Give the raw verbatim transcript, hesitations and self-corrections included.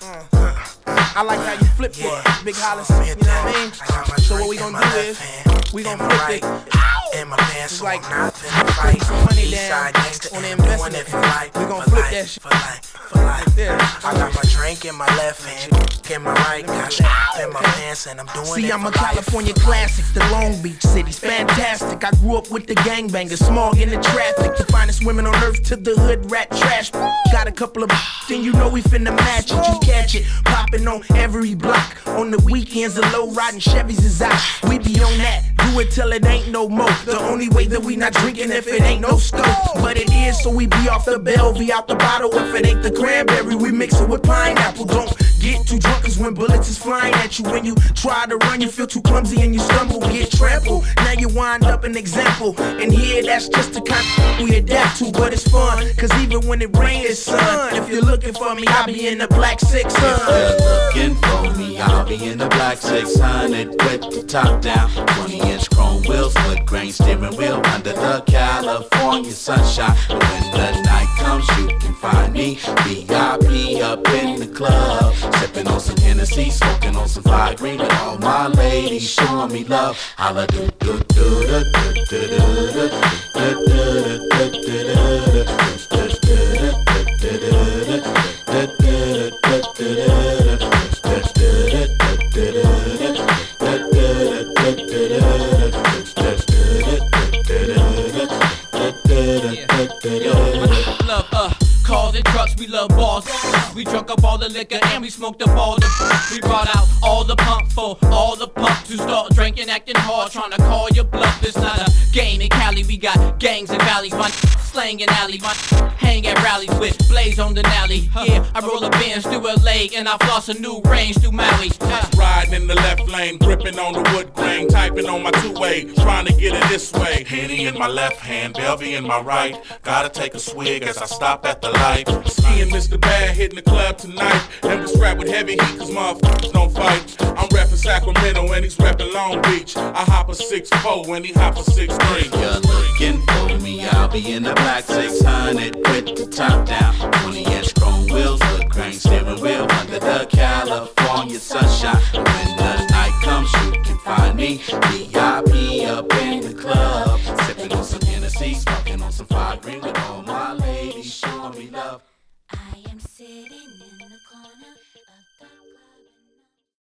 Uh, uh, I like how you flip yeah. it, Big Hollis, you know what I mean? So what we gonna do is, we gonna flip it. In my pants, it's like, so I'm not finna fight. put some money down on the investment. We gonna flip that shit. For life, for life. Yeah. I got my drink in my left hand, in my right, got strap in my pants, and I'm doing See, it I'm for a California life. classic, the Long Beach city's fantastic. I grew up with the gangbangers, smog in the traffic. The finest women on earth to the hood rat trash. Got a couple of then you know we finna match it. You catch it, popping on every block. On the weekends, the low riding Chevys is out. We be on that, do it till it ain't no more. The only way that we not drinking if it ain't no stove. But it is, so we be off the Bellevue, out the bottle. If it ain't the cranberry, we mix it with pineapple. Don't get too drunk, cause when bullets is flying at you, when you try to run, you feel too clumsy and you stumble, get trampled. Now you wind up an example. And here, that's just the kind of we adapt to, but it's fun. Cause even when it rains, it's sun. If you're looking for me, I'll be in the black six hundred. If you're looking for me, I'll be in the black six hundred with the top down, twenty inch chrome wheels, wood grain steering wheel under the California sunshine. But when the night comes, you can find me V I P up in the club, sipping on some Hennessy, smoking on some fire green, and all my ladies showing me love. Holla do do do do do do do do do do Love, uh, cars and trucks, we love bars. We drunk up all the liquor and we smoked up all the. We brought out all the pump for all the punks who start drinking, acting hard, trying to call your bluff. It's not a game in Cali, we got gangs and valleys. My slang in alley, my hang at rallies with Blaze on the Nally. Yeah, I roll a Benz through L A and I floss a new range through Maui. Uh, Riding in the left lane, gripping on the wood grain, typing on my two-way, trying to get it this way. Henny in my left hand, Bellevue in my right. Gotta take a swig as I stop at the light. Ski and Mister Bad hitting the club tonight, and we strapped with heavy heat cause motherfuckers don't fight. I'm reppin' Sacramento and he's reppin' Long Beach. I hop a six four and he hop a six three. If you're looking for me, I'll be in the black six hundred with the top down, twenty inch chrome wheels, wood grain steering wheel under the California sunshine. And when the night comes, you can find me V